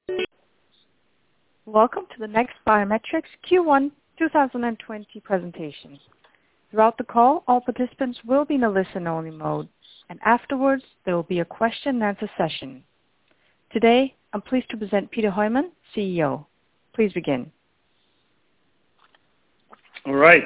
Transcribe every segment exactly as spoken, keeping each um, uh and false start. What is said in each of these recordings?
Welcome to the NEXT Biometrics Q one twenty twenty presentation. Throughout the call, all participants will be in a listen-only mode, and afterwards there will be a question and answer session. Today, I'm pleased to present Peter Heuman, C E O. Please begin. All right.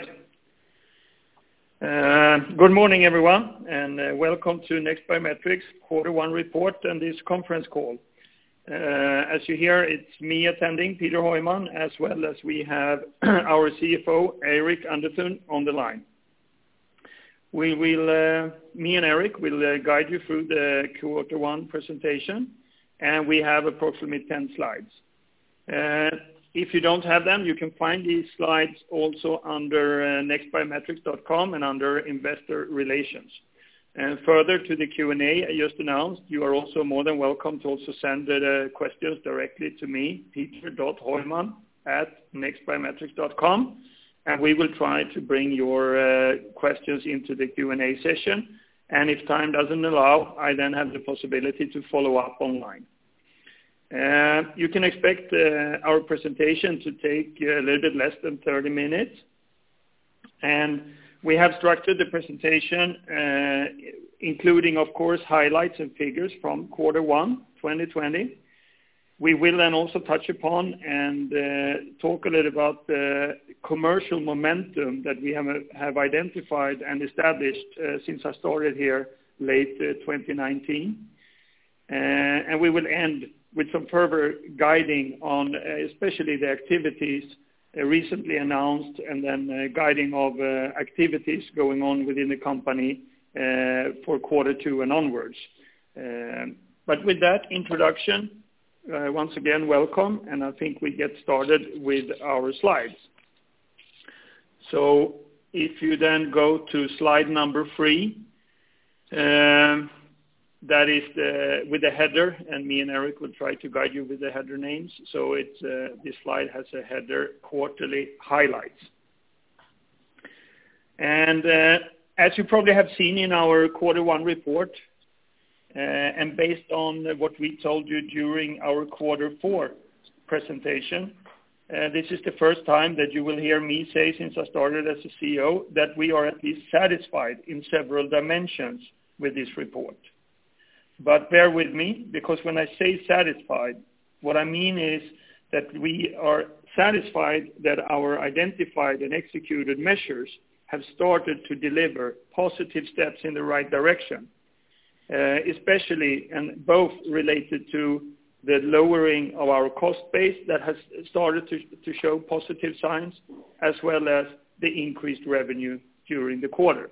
Uh, good morning, everyone, and uh, welcome to NEXT Biometrics Quarter One report and this conference call. Uh, as you hear, it's me attending, Peter Heuman, as well as we have our C F O, Eirik Underthun, on the line. We will, uh, me and Eirik will uh, guide you through the Quarter One presentation, and we have approximately ten slides. Uh, if you don't have them, you can find these slides also under uh, next biometrics dot com and under Investor Relations. And further to the Q and A I just announced, you are also more than welcome to also send the uh, questions directly to me, peter dot heuman at next biometrics dot com, and we will try to bring your uh, questions into the Q and A session. And if time doesn't allow, I then have the possibility to follow up online. Uh, you can expect uh, our presentation to take a little bit less than thirty minutes. And we have structured the presentation, uh, including, of course, highlights and figures from quarter one, twenty twenty. We will then also touch upon and uh, talk a little about the commercial momentum that we have, have identified and established uh, since I started here late uh, twenty nineteen. Uh, and we will end with some further guiding on uh, especially the activities Uh, recently announced, and then uh, guiding of uh, activities going on within the company uh, for quarter two and onwards. Um, but with that introduction, uh, once again, welcome, and I think we get started with our slides. So if you then go to slide number three, um, that is the, with the header, and me and Eirik will try to guide you with the header names. So it's, uh, this slide has a header, quarterly highlights. And uh, as you probably have seen in our quarter one report, uh, and based on what we told you during our quarter four presentation, uh, this is the first time that you will hear me say since I started as a C E O that we are at least satisfied in several dimensions with this report. But bear with me, because when I say satisfied, what I mean is that we are satisfied that our identified and executed measures have started to deliver positive steps in the right direction, uh, especially and both related to the lowering of our cost base that has started to, to show positive signs, as well as the increased revenue during the quarter.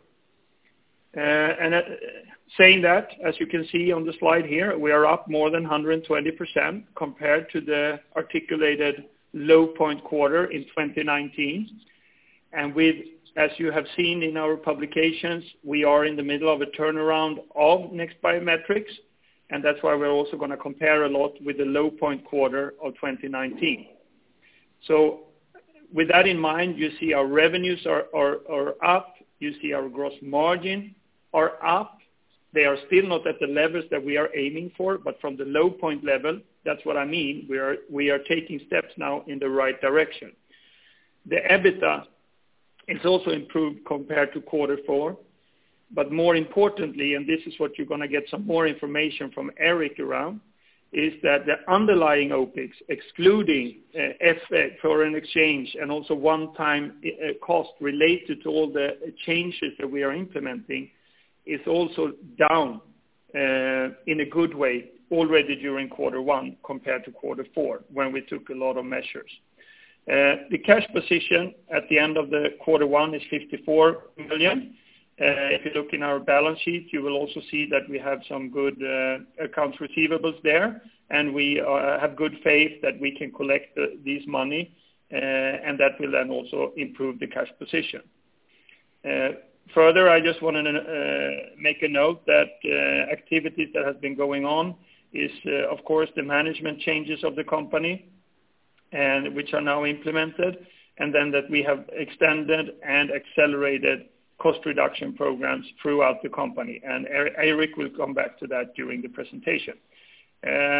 Uh, and uh, saying that, as you can see on the slide here, we are up more than one hundred twenty percent compared to the articulated low point quarter in twenty nineteen. And with, as you have seen in our publications, we are in the middle of a turnaround of NEXT Biometrics, and that's why we're also going to compare a lot with the low point quarter of twenty nineteen. So with that in mind, you see our revenues are, are, are up, you see our gross margin are up. They are still not at the levels that we are aiming for, but from the low point level, that's what I mean. We are we are taking steps now in the right direction. The EBITDA is also improved compared to quarter four, but more importantly, and this is what you're going to get some more information from Eirik around, is that the underlying O P E X, excluding uh, F X, foreign exchange, and also one-time uh, cost related to all the changes that we are implementing, is also down uh, in a good way already during quarter one compared to quarter four, when we took a lot of measures. Uh, the cash position at the end of the quarter one is fifty-four million. Uh, if you look in our balance sheet, you will also see that we have some good uh, accounts receivables there, and we uh, have good faith that we can collect the, these money, uh, and that will then also improve the cash position. Uh, Further, I just want to uh, make a note that uh, activities that have been going on is, uh, of course, the management changes of the company, and which are now implemented, and then that we have extended and accelerated cost reduction programs throughout the company. And Eirik will come back to that during the presentation. Uh,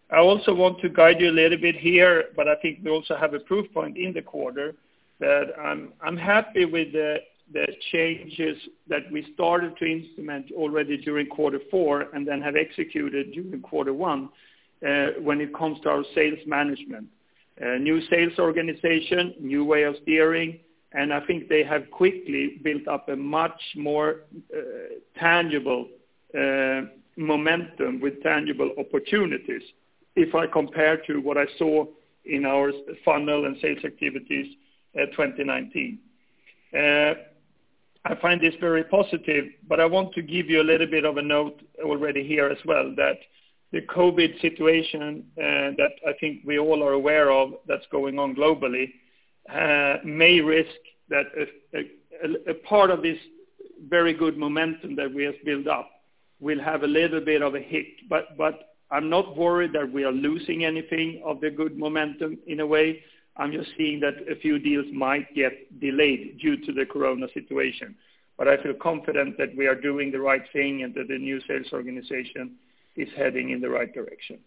I also want to guide you a little bit here, but I think we also have a proof point in the quarter that I'm I'm happy with the the changes that we started to implement already during quarter four and then have executed during quarter one uh, when it comes to our sales management. Uh, new sales organization, new way of steering, and I think they have quickly built up a much more uh, tangible uh, momentum with tangible opportunities if I compare to what I saw in our funnel and sales activities uh, twenty nineteen. Uh, I find this very positive, but I want to give you a little bit of a note already here as well, that the COVID situation uh, that I think we all are aware of that's going on globally uh, may risk that a, a, a part of this very good momentum that we have built up will have a little bit of a hit. But, but I'm not worried that we are losing anything of the good momentum in a way. I'm just seeing that a few deals might get delayed due to the corona situation. But I feel confident that we are doing the right thing and that the new sales organization is heading in the right direction.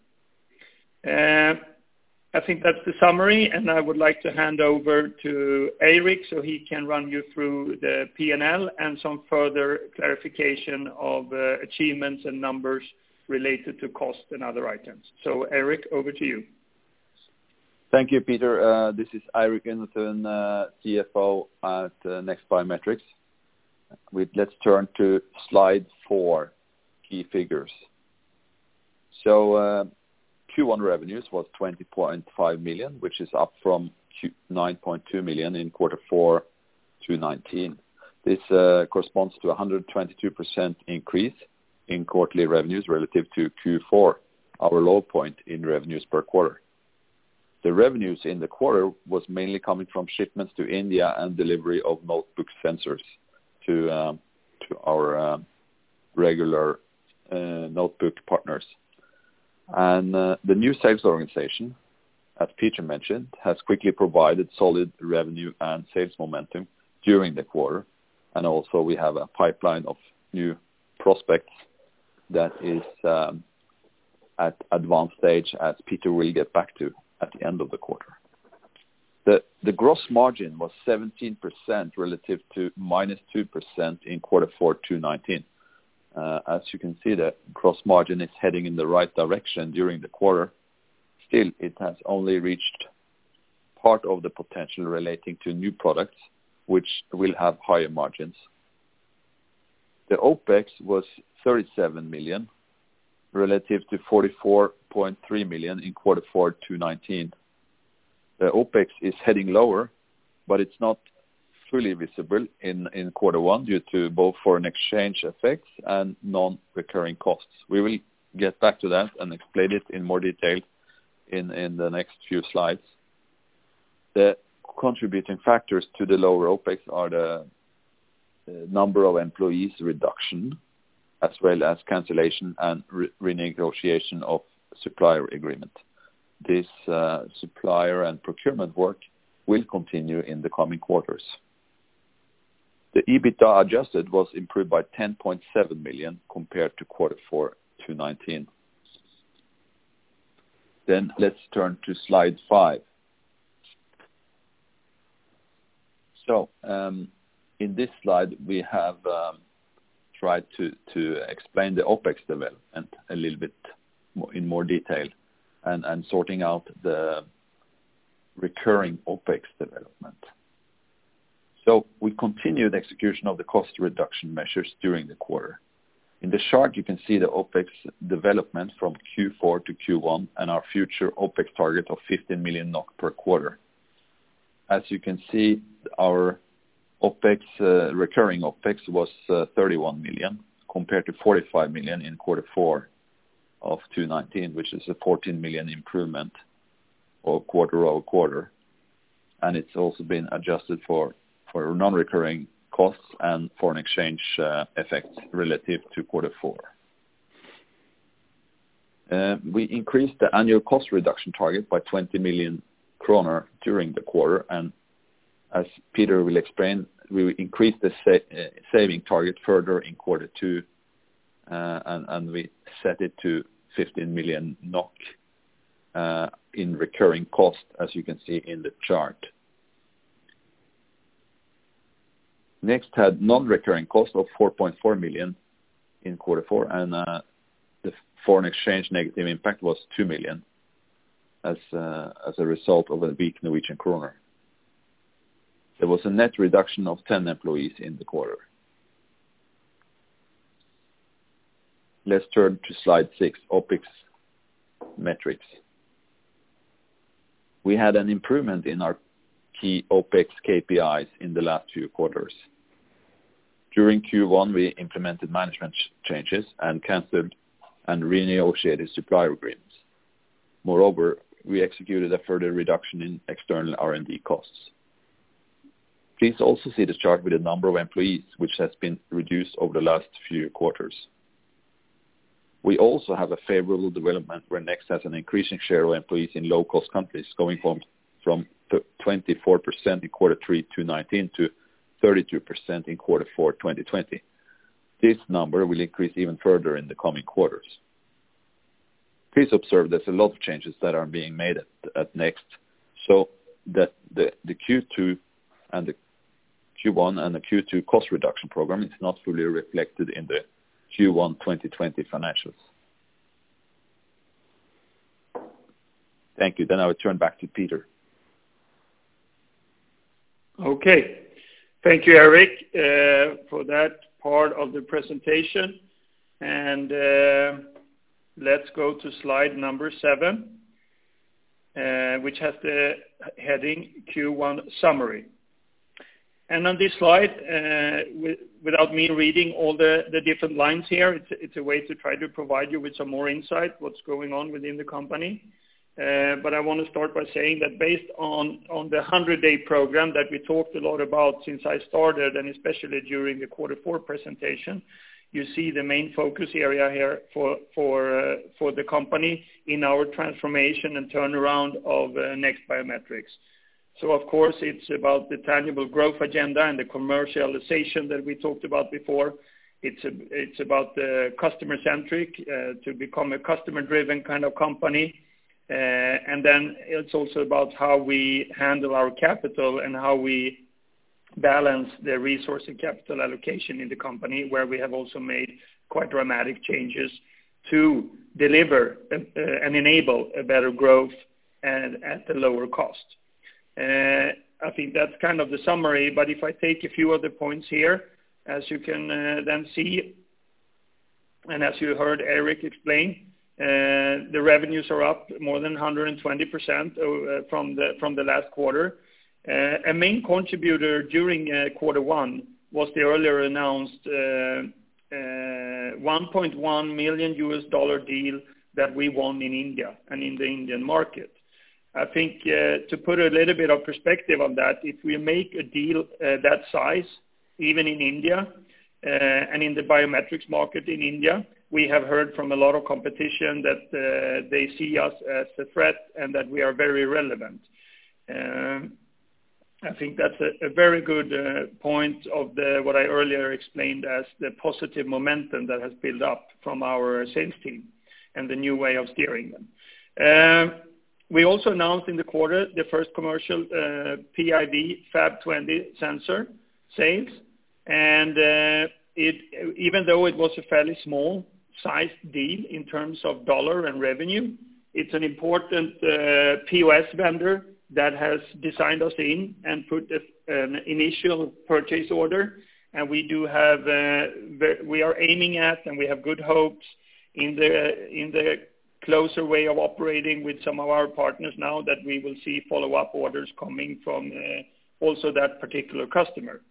Uh, I think that's the summary, and I would like to hand over to Eirik so he can run you through the P and L and some further clarification of uh, achievements and numbers related to cost and other items. So Eirik, over to you. Thank you, Peter. Uh, this is Eirik Underthun, uh, C F O at uh, Next Biometrics. We, let's turn to slide four, key figures. So uh, Q one revenues was twenty point five million, which is up from nine point two million in quarter four twenty nineteen. This uh, corresponds to a one hundred twenty-two percent increase in quarterly revenues relative to Q four, our low point in revenues per quarter. The revenues in the quarter was mainly coming from shipments to India and delivery of notebook sensors to um, to our um, regular uh, notebook partners. And uh, the new sales organization, as Peter mentioned, has quickly provided solid revenue and sales momentum during the quarter. And also we have a pipeline of new prospects that is um, at advanced stage, as Peter will get back to at the end of the quarter. The, the gross margin was seventeen percent relative to minus two percent in quarter four twenty nineteen. Uh, as you can see, the gross margin is heading in the right direction during the quarter. Still, it has only reached part of the potential relating to new products, which will have higher margins. The OPEX was thirty-seven million relative to forty-four point three million in quarter four twenty nineteen. The OPEX is heading lower, but it's not fully visible in, in quarter one due to both foreign exchange effects and non-recurring costs. We will get back to that and explain it in more detail in, in the next few slides. The contributing factors to the lower OPEX are the, the number of employees reduction, as well as cancellation and re- renegotiation of supplier agreement. This uh, supplier and procurement work will continue in the coming quarters. The EBITDA adjusted was improved by ten point seven million compared to quarter four twenty nineteen. Then let's turn to slide five. So um, in this slide, we have um, tried to, to explain the OPEX development a little bit more, in more detail and, and sorting out the recurring OPEX development. So we continued execution of the cost reduction measures during the quarter. In the chart, you can see the OPEX development from Q four to Q one and our future OPEX target of fifteen million NOK per quarter. As you can see, our OPEX, uh, recurring OPEX was uh, thirty-one million compared to forty-five million in quarter four of twenty nineteen, which is a fourteen million improvement or quarter over quarter. And it's also been adjusted for for non-recurring costs and foreign exchange uh, effects relative to quarter four. Uh, we increased the annual cost reduction target by twenty million kroner during the quarter, and as Peter will explain, we increased the sa- uh, saving target further in quarter two, uh, and, and we set it to fifteen million NOK uh, in recurring cost, as you can see in the chart. Next had non-recurring cost of four point four million in quarter four, and uh, the foreign exchange negative impact was two million as uh, as a result of a weak Norwegian kroner. There was a net reduction of ten employees in the quarter. Let's turn to slide six, OpEx metrics. We had an improvement in our key OpEx K P Is in the last few quarters. During Q one, we implemented management changes and canceled and renegotiated supplier agreements. Moreover, we executed a further reduction in external R and D costs. Please also see the chart with the number of employees, which has been reduced over the last few quarters. We also have a favorable development where Next has an increasing share of employees in low-cost countries, going from, from twenty-four percent in quarter three twenty nineteen to thirty-two percent in quarter four twenty twenty. This number will increase even further in the coming quarters. Please observe there's a lot of changes that are being made at, at Next, so that the, the Q two and the Q one and the Q two cost reduction program is not fully reflected in the Q one twenty twenty financials. Thank you. Then I will turn back to Peter. Okay. Thank you, Eric, uh, for that part of the presentation. And uh, let's go to slide number seven, uh, which has the heading Q one summary. And on this slide, uh, with, without me reading all the, the different lines here, it's, it's a way to try to provide you with some more insight what's going on within the company. Uh, but I want to start by saying that based on, on the hundred-day program that we talked a lot about since I started, and especially during the quarter four presentation, you see the main focus area here for for uh, for the company in our transformation and turnaround of uh, Next Biometrics. So, of course, it's about the tangible growth agenda and the commercialization that we talked about before. It's a, it's about the customer-centric, uh, to become a customer-driven kind of company. Uh, and then it's also about how we handle our capital and how we balance the resource and capital allocation in the company, where we have also made quite dramatic changes to deliver uh, and enable a better growth and at a lower cost. Uh, I think that's kind of the summary, but if I take a few other points here, as you can uh, then see, and as you heard Eric explain, uh, the revenues are up more than one hundred twenty percent uh, from the from the last quarter. Uh, a main contributor during uh, quarter one was the earlier announced uh, uh, one point one million U S dollar deal that we won in India and in the Indian market. I think uh, to put a little bit of perspective on that, if we make a deal uh, that size, even in India uh, and in the biometrics market in India, we have heard from a lot of competition that uh, they see us as a threat and that we are very relevant. Um, I think that's a, a very good uh, point of the what I earlier explained as the positive momentum that has built up from our sales team and the new way of steering them. Uh, we also announced in the quarter the first commercial uh, P I V FAB twenty sensor sales, and uh, it even though it was a fairly small sized deal in terms of dollar and revenue, it's an important uh, P O S vendor that has designed us in and put a, an initial purchase order, and we do have uh, we are aiming at, and we have good hopes in the in the closer way of operating with some of our partners now that we will see follow-up orders coming from uh, also that particular customer.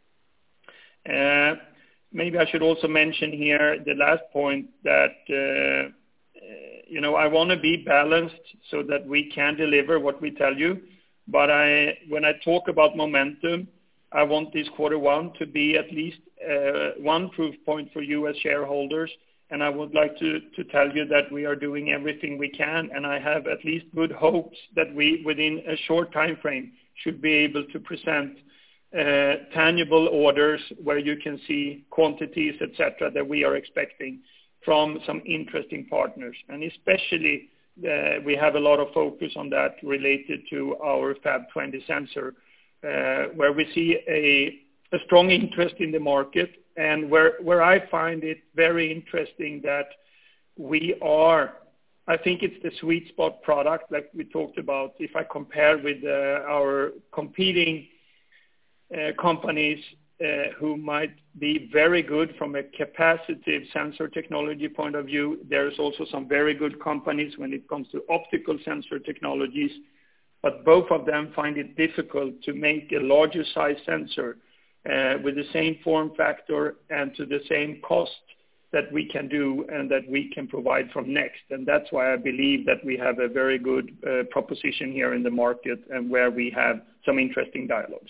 Uh, maybe I should also mention here the last point that uh, you know, I want to be balanced so that we can deliver what we tell you. But I, when I talk about momentum, I want this quarter one to be at least uh, one proof point for you as shareholders. And I would like to, to tell you that we are doing everything we can. And I have at least good hopes that we, within a short time frame, should be able to present uh, tangible orders where you can see quantities, et cetera, that we are expecting from some interesting partners, and especially uh, we have a lot of focus on that related to our FAP twenty sensor, uh, where we see a, a strong interest in the market, and where, where I find it very interesting that we are, I think it's the sweet spot product like we talked about. If I compare with uh, our competing uh, companies uh, who might be very good from a capacitive sensor technology point of view, there's also some very good companies when it comes to optical sensor technologies, but both of them find it difficult to make a larger size sensor uh, with the same form factor and to the same cost that we can do and that we can provide from NEXT. And that's why I believe that we have a very good uh, proposition here in the market and where we have some interesting dialogues.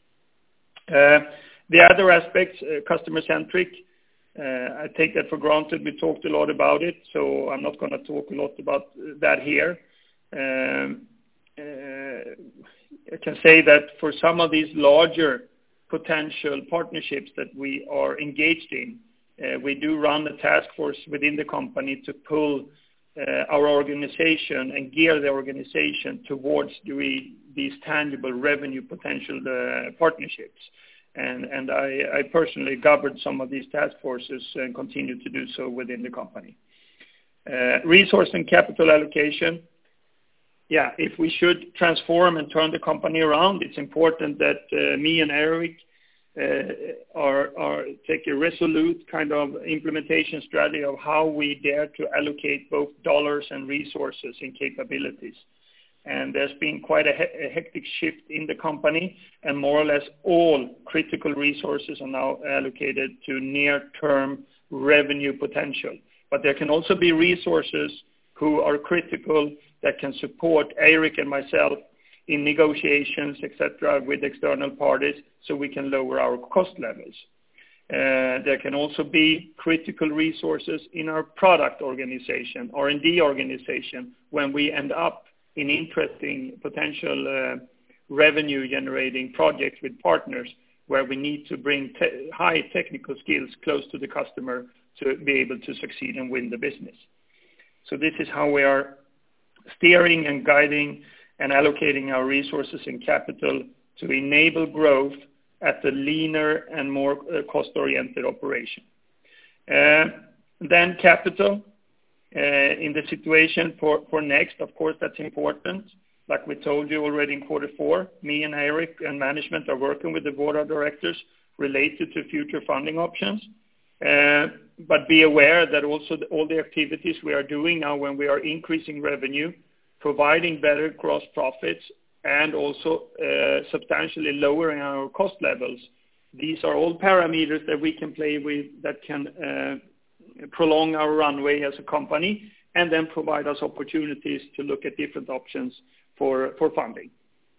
Uh, the other aspects, uh, customer-centric, uh, I take that for granted. We talked a lot about it, so I'm not going to talk a lot about that here. Um, uh, I can say that for some of these larger potential partnerships that we are engaged in, Uh, we do run a task force within the company to pull uh, our organization and gear the organization towards the, these tangible revenue potential uh, partnerships. And, and I, I personally governed some of these task forces and continue to do so within the company. Uh, resource and capital allocation. Yeah, if we should transform and turn the company around, it's important that uh, me and Eric Uh, are, are take a resolute kind of implementation strategy of how we dare to allocate both dollars and resources and capabilities. And there's been quite a, he- a hectic shift in the company, and more or less all critical resources are now allocated to near-term revenue potential. But there can also be resources who are critical that can support Eric and myself in negotiations, et cetera, with external parties, so we can lower our cost levels. Uh, there can also be critical resources in our product organization, R and D organization, when we end up in interesting potential uh, revenue-generating projects with partners, where we need to bring te- high technical skills close to the customer to be able to succeed and win the business. So this is how we are steering and guiding and allocating our resources and capital to enable growth at a leaner and more uh, cost-oriented operation. Uh, then capital uh, in the situation for, for NEXT, of course, that's important. Like we told you already in quarter four, me and Eric and management are working with the board of directors related to future funding options. Uh, but be aware that also the, all the activities we are doing now when we are increasing revenue, providing better gross profits, and also uh, substantially lowering our cost levels. These are all parameters that we can play with that can uh, prolong our runway as a company and then provide us opportunities to look at different options for, for funding.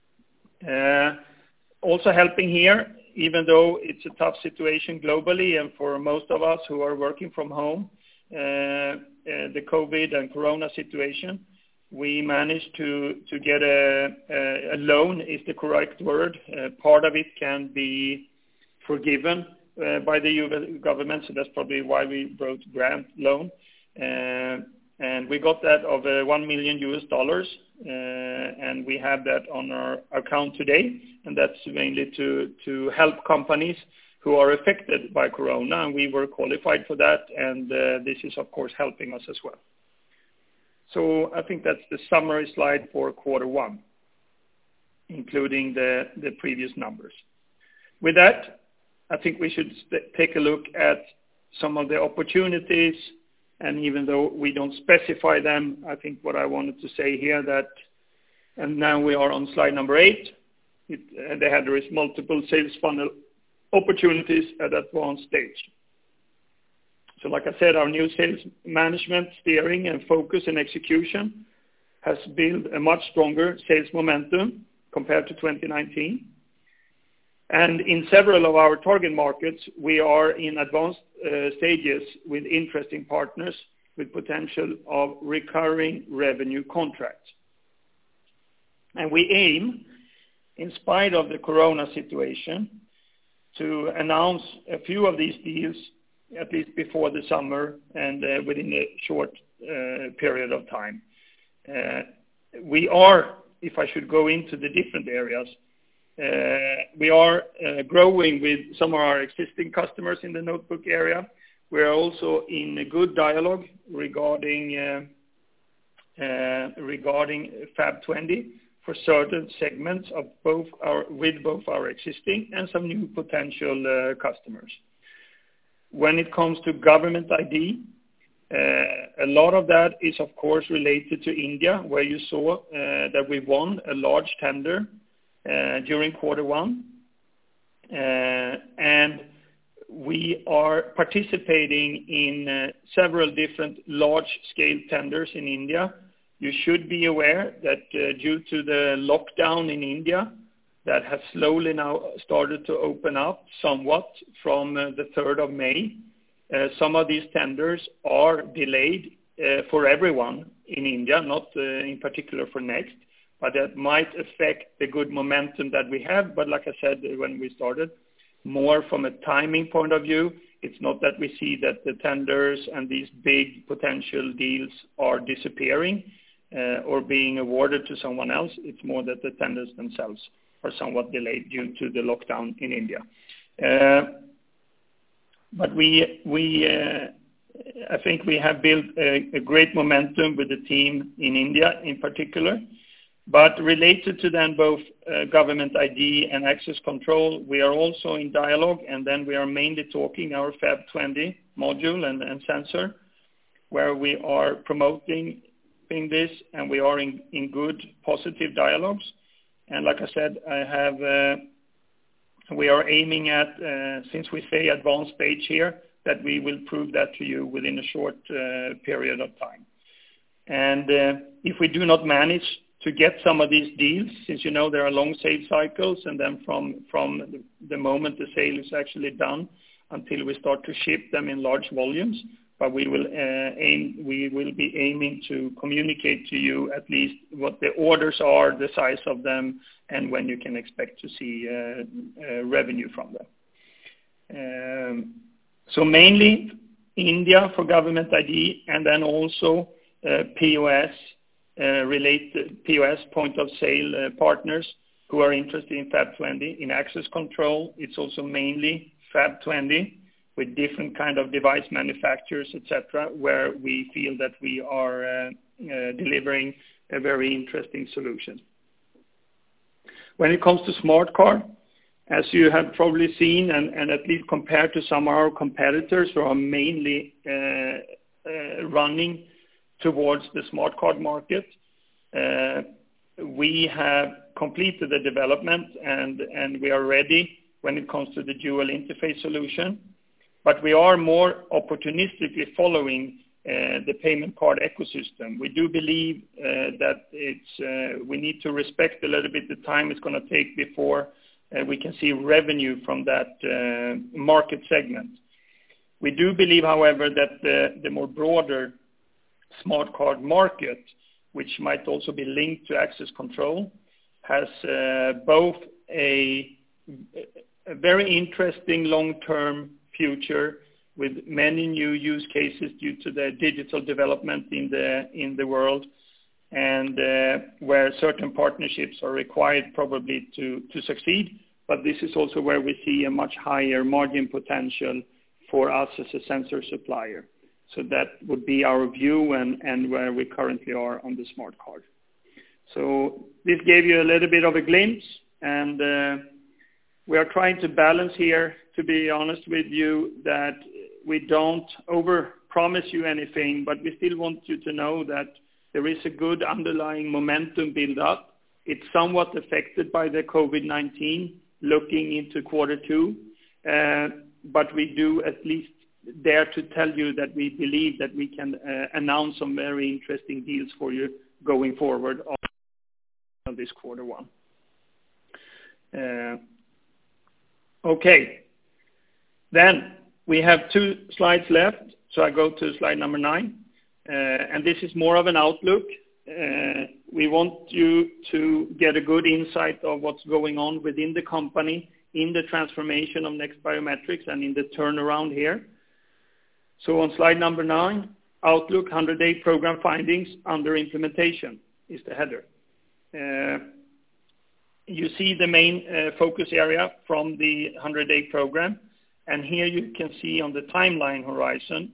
Uh, also helping here, even though it's a tough situation globally and for most of us who are working from home, uh, uh, the COVID and Corona situation, we managed to, to get a, a, a loan, is the correct word. Uh, part of it can be forgiven uh, by the U S government, so that's probably why we wrote grant loan. Uh, and we got that of uh, one million U S dollars, uh, and we have that on our account today, and that's mainly to, to help companies who are affected by Corona, and we were qualified for that, and uh, this is, of course, helping us as well. So I think that's the summary slide for quarter one, including the, the previous numbers. With that, I think we should st- take a look at some of the opportunities, and even though we don't specify them, I think what I wanted to say here that, and now we are on slide number eight, it, uh, they had, there is multiple sales funnel opportunities at advanced stage. So like I said, our new sales management, steering, and focus and execution has built a much stronger sales momentum compared to twenty nineteen. And in several of our target markets, we are in advanced uh, stages with interesting partners with potential of recurring revenue contracts. And we aim, in spite of the Corona situation, to announce a few of these deals at least before the summer and uh, within a short uh, period of time. Uh, we are, if I should go into the different areas, uh, we are uh, growing with some of our existing customers in the notebook area. We are also in a good dialogue regarding uh, uh, regarding Fab twenty for certain segments of both our with both our existing and some new potential uh, customers. When it comes to government I D, uh, a lot of that is of course related to India, where you saw uh, that we won a large tender uh, during quarter one, uh, and we are participating in uh, several different large-scale tenders in India. You should be aware that uh, due to the lockdown in India, that has slowly now started to open up somewhat from uh, the third of May. Uh, some of these tenders are delayed uh, for everyone in India, not uh, in particular for Next, but that might affect the good momentum that we have. But like I said when we started, more from a timing point of view, it's not that we see that the tenders and these big potential deals are disappearing uh, or being awarded to someone else. It's more that the tenders themselves are somewhat delayed due to the lockdown in India. Uh, but we, we, uh, I think we have built a, a great momentum with the team in India in particular. But related to then both uh, government I D and access control, we are also in dialogue, and then we are mainly talking our Fab twenty module and, and sensor, where we are promoting this, and we are in, in good, positive dialogues. And like I said, I have, uh, we are aiming at, uh, since we say advanced stage here, that we will prove that to you within a short uh, period of time. And uh, if we do not manage to get some of these deals, since you know there are long sales cycles, and then from from the, the moment the sale is actually done until we start to ship them in large volumes. But we will uh, aim, we will be aiming to communicate to you at least what the orders are, the size of them, and when you can expect to see uh, uh, revenue from them. Um, so mainly India for government I D, and then also uh, P O S. Uh, related P O S, point of sale uh, partners who are interested in Fab twenty. In access control, it's also mainly Fab twenty with different kind of device manufacturers, et cetera, where we feel that we are uh, uh, delivering a very interesting solution. When it comes to smart card, as you have probably seen, and, and at least compared to some of our competitors who are mainly uh, uh, running towards the smart card market, uh, we have completed the development, and, and we are ready when it comes to the dual interface solution. But we are more opportunistically following uh, the payment card ecosystem. We do believe uh, that it's uh, we need to respect a little bit the time it's going to take before uh, we can see revenue from that uh, market segment. We do believe, however, that the, the more broader smart card market, which might also be linked to access control, has uh, both a, a very interesting long-term future with many new use cases due to the digital development in the in the world, and uh, where certain partnerships are required probably to, to succeed. But this is also where we see a much higher margin potential for us as a sensor supplier. So that would be our view, and, and where we currently are on the smart card. So this gave you a little bit of a glimpse, and uh, we are trying to balance here, to be honest with you, that we don't over-promise you anything, but we still want you to know that there is a good underlying momentum build up. It's somewhat affected by the COVID nineteen looking into quarter two, uh, but we do at least dare to tell you that we believe that we can uh, announce some very interesting deals for you going forward on this quarter one. Uh, okay. Then we have two slides left, so I go to slide number nine. Uh, and this is more of an outlook. Uh, we want you to get a good insight of what's going on within the company in the transformation of NEXT Biometrics and in the turnaround here. So on slide number nine, Outlook one hundred day program findings under implementation is the header. Uh, you see the main uh, focus area from the one hundred day program, and here you can see on the timeline horizon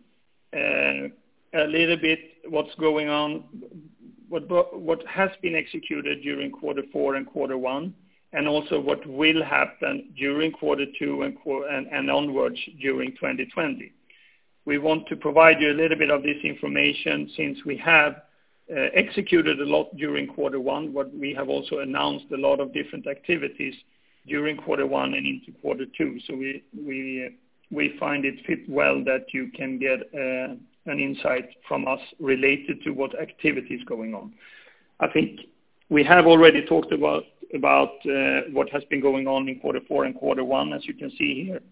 uh, a little bit what's going on, what what has been executed during quarter four and quarter one, and also what will happen during quarter two and, and, and onwards during twenty twenty. We want to provide you a little bit of this information since we have uh, executed a lot during quarter one, but we have also announced a lot of different activities during quarter one and into quarter two. So we we uh, we find it fit well that you can get uh, an insight from us related to what activity is going on. I think we have already talked about about uh, what has been going on in quarter four and quarter one, as you can see here.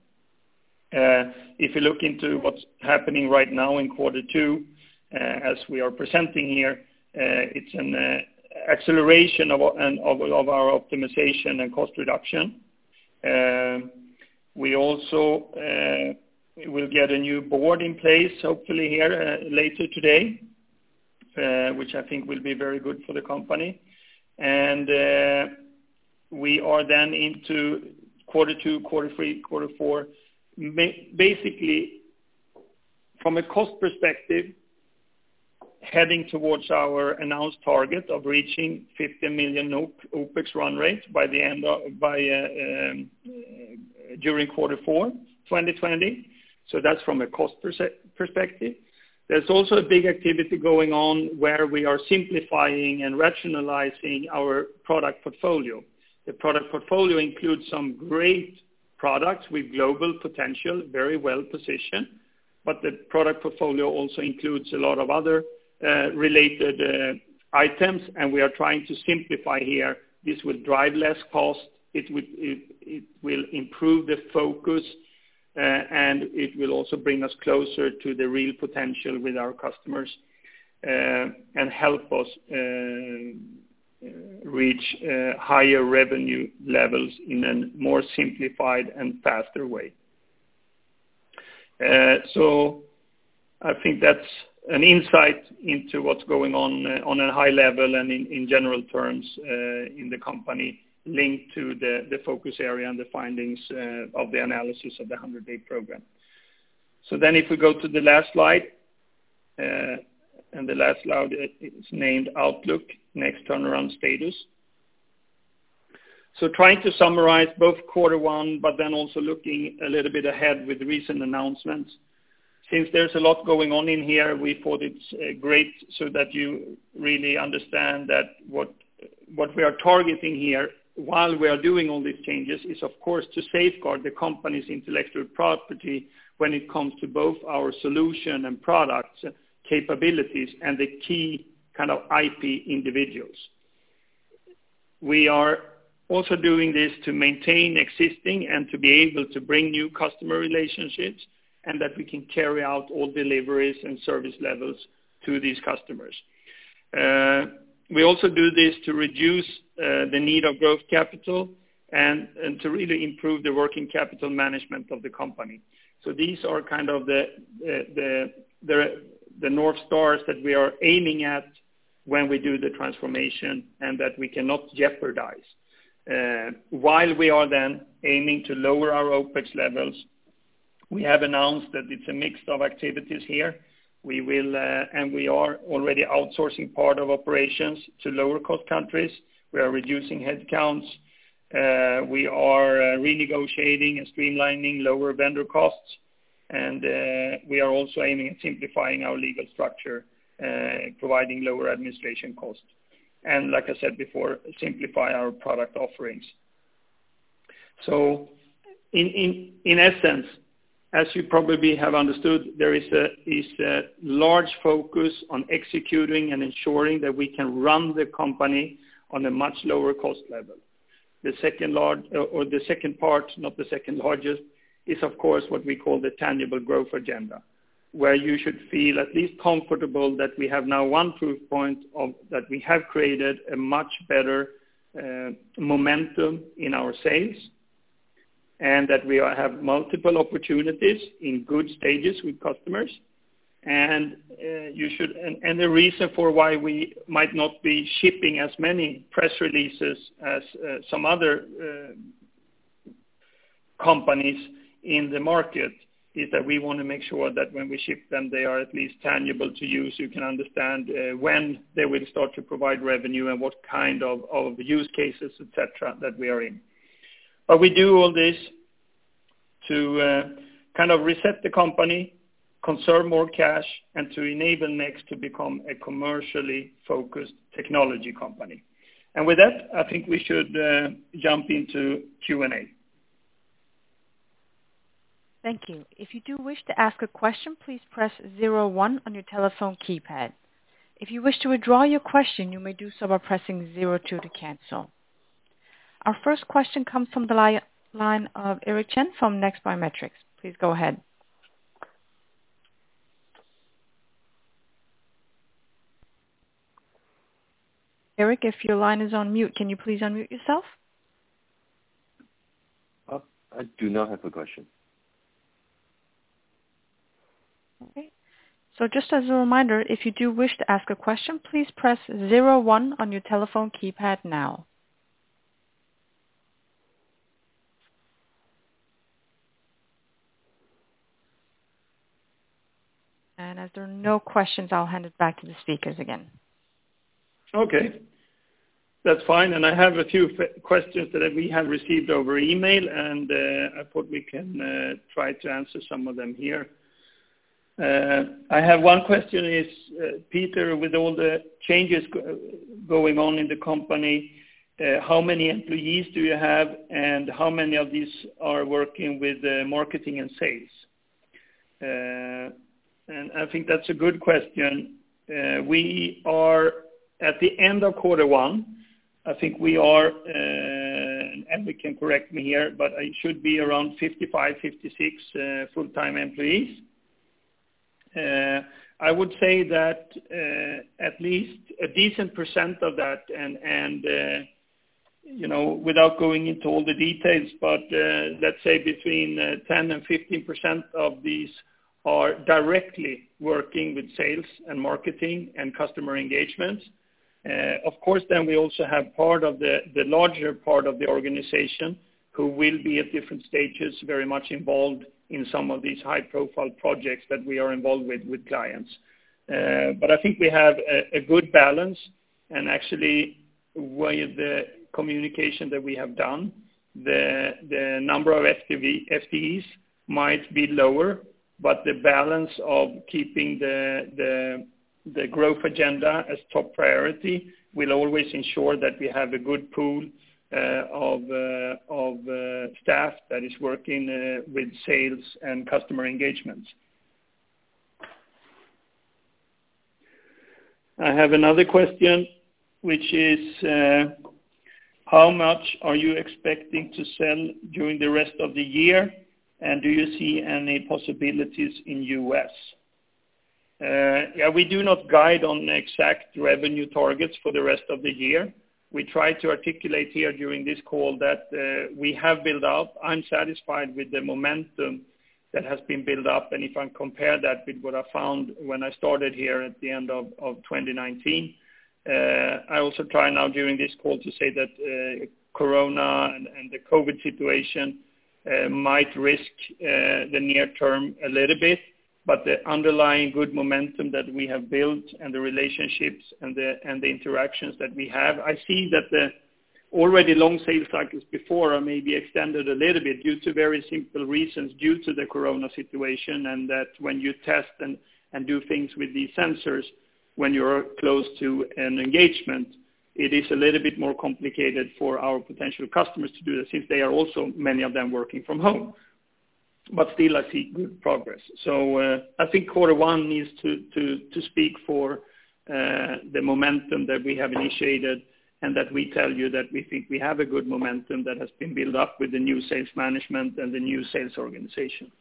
Uh, if you look into what's happening right now in quarter two, uh, as we are presenting here, uh, it's an uh, acceleration of, of, of our optimization and cost reduction. Uh, we also uh, will get a new board in place, hopefully here uh, later today, uh, which I think will be very good for the company. And uh, we are then into quarter two, quarter three, quarter four, basically, from a cost perspective, heading towards our announced target of reaching fifty million OpEx run rate by the end of by uh, um, uh, during quarter four, twenty twenty. So that's from a cost perspective. There's also a big activity going on where we are simplifying and rationalizing our product portfolio. The product portfolio includes some great products with global potential, very well positioned, but the product portfolio also includes a lot of other uh, related uh, items, and we are trying to simplify here. This will drive less cost, it will, it, it will improve the focus, uh, and it will also bring us closer to the real potential with our customers uh, and help us uh, Uh, reach uh, higher revenue levels in a more simplified and faster way. Uh, so I think that's an insight into what's going on uh, on a high level and in, in general terms uh, in the company linked to the, the focus area and the findings uh, of the analysis of the one hundred day program. So then if we go to the last slide, uh, and the last slide is named Outlook, Next Turnaround Status. So trying to summarize both quarter one, but then also looking a little bit ahead with recent announcements. Since there's a lot going on in here, we thought it's uh, great so that you really understand that what what we are targeting here while we are doing all these changes is, of course, to safeguard the company's intellectual property when it comes to both our solution and products capabilities and the key kind of I P individuals. We are also doing this to maintain existing and to be able to bring new customer relationships, and that we can carry out all deliveries and service levels to these customers. Uh, we also do this to reduce uh, the need of growth capital and, and to really improve the working capital management of the company. So these are kind of the the the, the the North Stars that we are aiming at when we do the transformation and that we cannot jeopardize. Uh, while we are then aiming to lower our OpEx levels, we have announced that it's a mix of activities here. We will, uh, and we are already outsourcing part of operations to lower cost countries. We are reducing headcounts. Uh, we are uh, renegotiating and streamlining lower vendor costs. And uh, we are also aiming at simplifying our legal structure, uh, providing lower administration costs. And like I said before, simplify our product offerings. So in, in, in essence, as you probably have understood, there is a, is a large focus on executing and ensuring that we can run the company on a much lower cost level. The second large, or the second part, not the second largest, is of course what we call the tangible growth agenda, where you should feel at least comfortable that we have now one proof point of that we have created a much better uh, momentum in our sales, and that we are, have multiple opportunities in good stages with customers, And uh, you should, and, and the reason for why we might not be shipping as many press releases as uh, some other uh, companies in the market is that we want to make sure that when we ship them, they are at least tangible to use. You can understand uh, when they will start to provide revenue and what kind of, of use cases, et cetera, that we are in. But we do all this to uh, kind of reset the company, conserve more cash, and to enable Next to become a commercially focused technology company. And with that, I think we should uh, jump into Q and A. Thank you. If you do wish to ask a question, please press zero one on your telephone keypad. If you wish to withdraw your question, you may do so by pressing zero two to cancel. Our first question comes from the li- line of Eric Chen from Next Biometrics. Please go ahead. Eric, if your line is on mute, can you please unmute yourself? Uh, I do not have a question. Okay. So just as a reminder, if you do wish to ask a question, please press zero one on your telephone keypad now. And as there are no questions, I'll hand it back to the speakers again. Okay. That's fine. And I have a few f- questions that we have received over email, and uh, I thought we can uh, try to answer some of them here. Uh, I have one question is, uh, Peter, with all the changes go- going on in the company, uh, how many employees do you have, and how many of these are working with uh, marketing and sales? Uh, and I think that's a good question. Uh, we are at the end of quarter one. I think we are, uh, and we can correct me here, but it should be around fifty-five, fifty-six uh, full-time employees. Uh, I would say that uh, at least a decent percent of that, and, and uh, you know, without going into all the details, but uh, let's say between uh, ten and fifteen percent of these are directly working with sales and marketing and customer engagements. Uh, of course, then we also have part of the, the larger part of the organization who will be at different stages very much involved in some of these high-profile projects that we are involved with with clients. Uh, but I think we have a, a good balance, and actually with the communication that we have done, the, the number of F T Es might be lower, but the balance of keeping the, the the growth agenda as top priority will always ensure that we have a good pool uh, of, uh, of uh, staff that is working uh, with sales and customer engagements. I have another question, which is uh, how much are you expecting to sell during the rest of the year, and do you see any possibilities in U S? Uh, yeah, we do not guide on exact revenue targets for the rest of the year. We try to articulate here during this call that uh, we have built up. I'm satisfied with the momentum that has been built up, and if I compare that with what I found when I started here at the end of, of twenty nineteen, uh, I also try now during this call to say that uh, Corona and, and the COVID situation uh, might risk uh, the near term a little bit. But the underlying good momentum that we have built and the relationships and the and the interactions that we have, I see that the already long sales cycles before are maybe extended a little bit due to very simple reasons, due to the Corona situation, and that when you test and, and do things with these sensors, when you're close to an engagement, it is a little bit more complicated for our potential customers to do that, since they are also, many of them, working from home. But still, I see good progress. So uh, I think quarter one needs to, to, to speak for uh, the momentum that we have initiated, and that we tell you that we think we have a good momentum that has been built up with the new sales management and the new sales organization.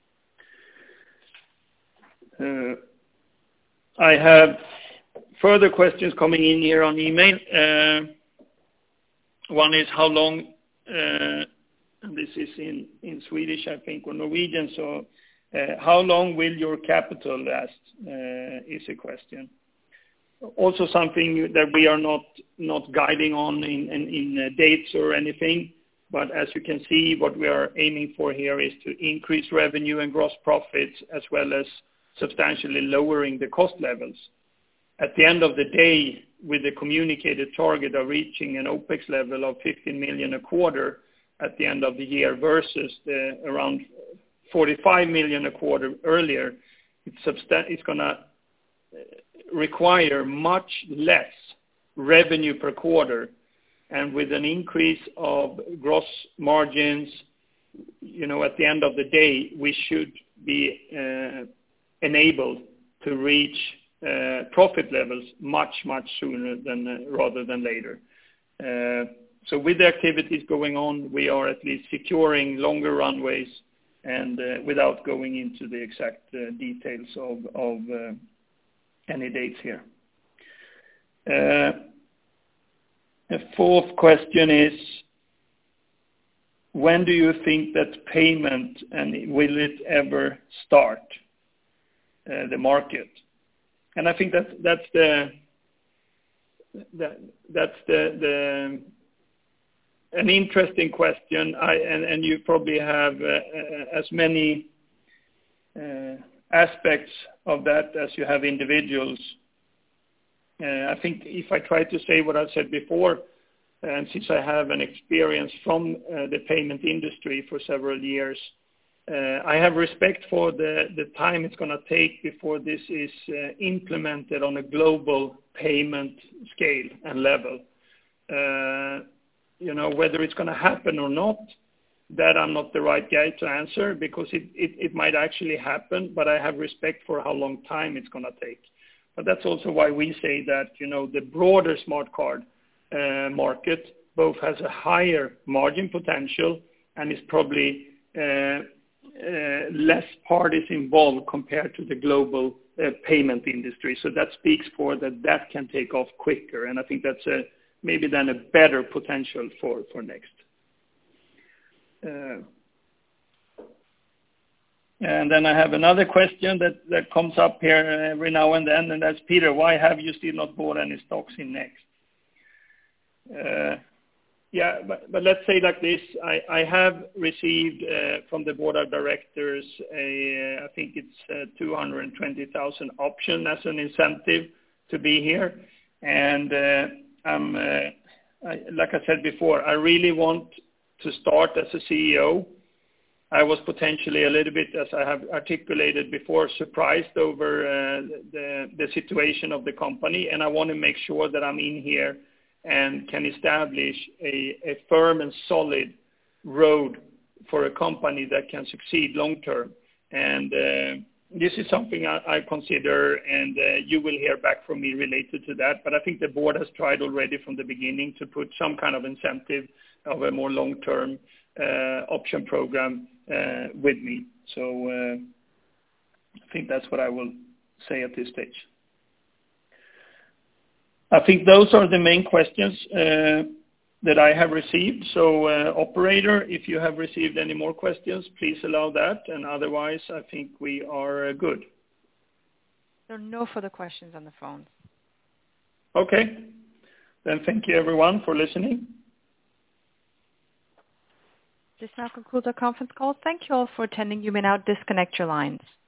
Uh, I have further questions coming in here on email. Uh, one is how long... Uh, And this is in, in Swedish, I think, or Norwegian. So Uh, how long will your capital last, uh, is a question. Also something that we are not not guiding on in, in, in uh, dates or anything, but as you can see, what we are aiming for here is to increase revenue and gross profits as well as substantially lowering the cost levels. At the end of the day, with the communicated target of reaching an OPEX level of fifteen million a quarter at the end of the year versus the around forty-five million a quarter earlier, it's, substan- it's going to require much less revenue per quarter, and with an increase of gross margins, you know, at the end of the day, we should be uh, enabled to reach uh, profit levels much, much sooner than uh, rather than later. Uh, so with the activities going on, we are at least securing longer runways, and uh, without going into the exact uh, details of, of uh, any dates here. Uh, the fourth question is, when do you think that payment, and will it ever start uh, the market? And I think that's that's the that, that's the the an interesting question. I and, and you probably have uh, as many uh, aspects of that as you have individuals. Uh, I think if I try to say what I said before, and since I have an experience from uh, the payment industry for several years, uh, I have respect for the, the time it's going to take before this is uh, implemented on a global payment scale and level. Uh, you know, whether it's going to happen or not, that I'm not the right guy to answer, because it, it, it might actually happen, but I have respect for how long time it's going to take. But that's also why we say that, you know, the broader smart card uh, market both has a higher margin potential and is probably uh, uh, less parties involved compared to the global uh, payment industry. So that speaks for that that can take off quicker. And I think that's a, maybe then a better potential for, for Next. Uh, and then I have another question that, that comes up here every now and then, and that's, Peter, why have you still not bought any stocks in Next? Uh, yeah, but, but let's say like this, I, I have received uh, from the board of directors, a, uh, I think it's uh, two hundred twenty thousand option as an incentive to be here. And uh, I'm, uh, I, like I said before, I really want to start as a C E O. I was potentially a little bit, as I have articulated before, surprised over uh, the, the situation of the company, and I want to make sure that I'm in here and can establish a, a firm and solid road for a company that can succeed long term. And uh, this is something I, I consider, and uh, you will hear back from me related to that. But I think the board has tried already from the beginning to put some kind of incentive of a more long-term uh, option program uh, with me. So uh, I think that's what I will say at this stage. I think those are the main questions uh, that I have received. So uh, operator, if you have received any more questions, please allow that. And otherwise, I think we are uh, good. There are no further questions on the phone. Okay. Then thank you, everyone, for listening. This now concludes our conference call. Thank you all for attending. You may now disconnect your lines.